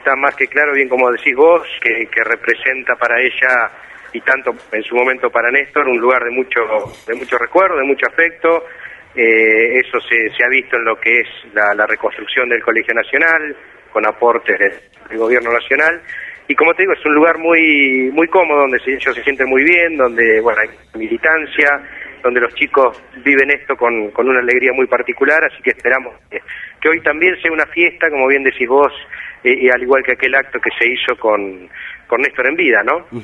está más que claro, bien como decís vos, que representa para ella y tanto en su momento para Néstor un lugar de mucho recuerdo, de mucho afecto. Eso se ha visto en lo que es la reconstrucción del Colegio Nacional, con aportes del gobierno nacional. Y como te digo, es un lugar muy cómodo, donde ellos se sienten muy bien, donde bueno, hay militancia, donde los chicos viven esto con una alegría muy particular, así que esperamos que hoy también sea una fiesta, como bien decís vos, al igual que aquel acto que se hizo con Néstor en vida, ¿no?